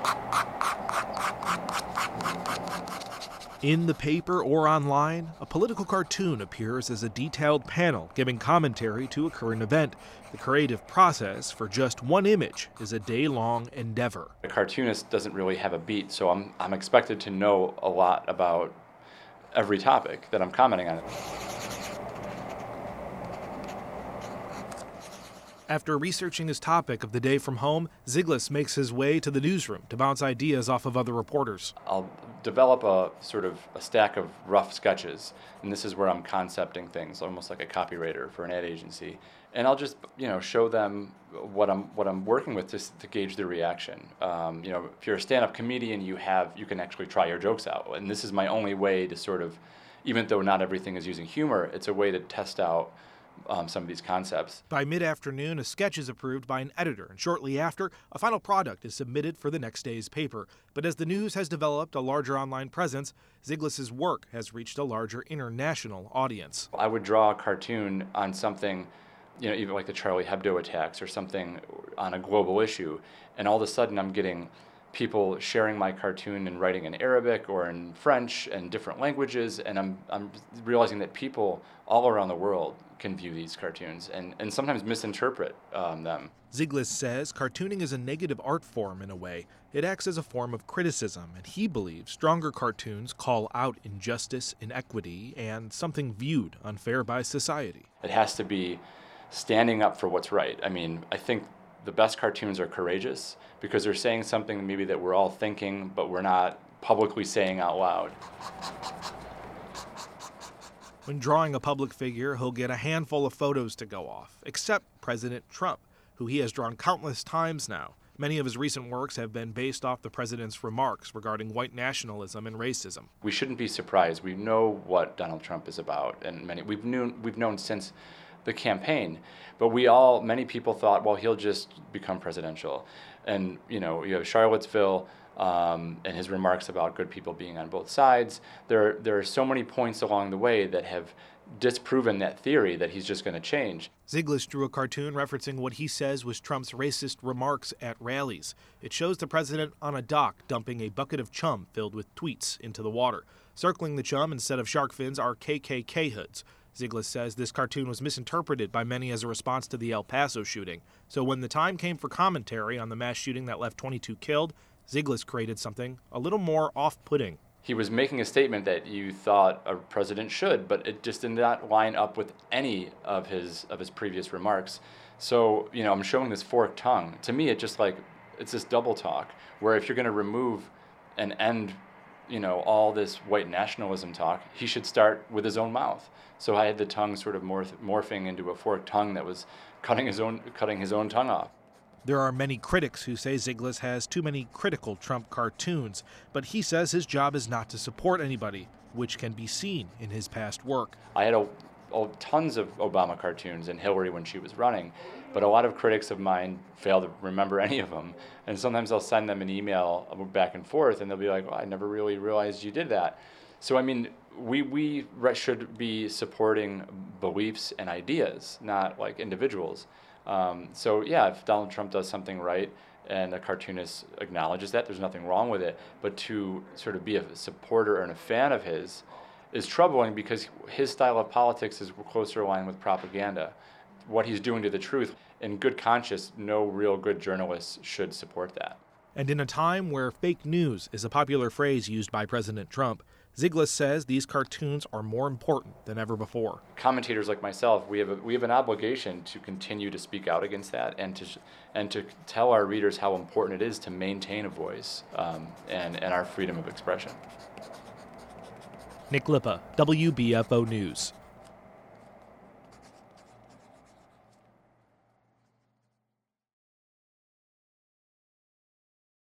In the paper or online, a political cartoon appears as a detailed panel giving commentary to a current event. The creative process for just one image is a day-long endeavor. A cartoonist doesn't really have a beat, so I'm expected to know a lot about every topic that I'm commenting on. After researching his topic of the day from home, Ziglis makes his way to the newsroom to bounce ideas off of other reporters. I'll develop a stack of rough sketches, and this is where I'm concepting things, almost like a copywriter for an ad agency. And I'll just, show them what I'm working with to gauge their reaction. If you're a stand-up comedian, you can actually try your jokes out, and this is my only way to sort of, even though not everything is using humor, it's a way to test out some of these concepts. By mid-afternoon, a sketch is approved by an editor, and shortly after, a final product is submitted for the next day's paper. But as the news has developed a larger online presence, Ziglis's work has reached a larger international audience. I would draw a cartoon on something, even like the Charlie Hebdo attacks or something on a global issue, and all of a sudden I'm getting people sharing my cartoon and writing in Arabic or in French and different languages, and I'm realizing that people all around the world can view these cartoons and sometimes misinterpret them. Ziglis says cartooning is a negative art form in a way. It acts as a form of criticism, and he believes stronger cartoons call out injustice, inequity, and something viewed unfair by society. It has to be standing up for what's right. I think the best cartoons are courageous because they're saying something maybe that we're all thinking, but we're not publicly saying out loud. When drawing a public figure, he'll get a handful of photos to go off, except President Trump, who he has drawn countless times now. Many of his recent works have been based off the president's remarks regarding white nationalism and racism. We shouldn't be surprised. We know what Donald Trump is about, and we've known since the campaign, but many people thought, well, he'll just become presidential. And you have Charlottesville and his remarks about good people being on both sides. There are so many points along the way that have disproven that theory that he's just going to change. Ziglis drew a cartoon referencing what he says was Trump's racist remarks at rallies. It shows the president on a dock dumping a bucket of chum filled with tweets into the water. Circling the chum instead of shark fins are KKK hoods. Ziglis says this cartoon was misinterpreted by many as a response to the El Paso shooting. So when the time came for commentary on the mass shooting that left 22 killed, Ziglis created something a little more off-putting. He was making a statement that you thought a president should, but it just did not line up with any of his previous remarks. So, I'm showing this forked tongue. To me, it's this double talk, where if you're going to remove and end all this white nationalism talk, he should start with his own mouth. So I had the tongue sort of morphing into a forked tongue that was cutting his own tongue off. There are many critics who say Ziglis has too many critical Trump cartoons, but he says his job is not to support anybody, which can be seen in his past work. I had tons of Obama cartoons and Hillary when she was running, but a lot of critics of mine fail to remember any of them. And sometimes I'll send them an email back and forth, and they'll be like, well, I never really realized you did that. So, we should be supporting beliefs and ideas, not like individuals. If Donald Trump does something right and a cartoonist acknowledges that, there's nothing wrong with it. But to sort of be a supporter and a fan of his is troubling because his style of politics is closer aligned with propaganda. What he's doing to the truth, in good conscience, no real good journalist should support that. And in a time where fake news is a popular phrase used by President Trump, Ziglis says these cartoons are more important than ever before. Commentators like myself, we have an obligation to continue to speak out against that and to tell our readers how important it is to maintain a voice and our freedom of expression. Nick Lippa, WBFO News.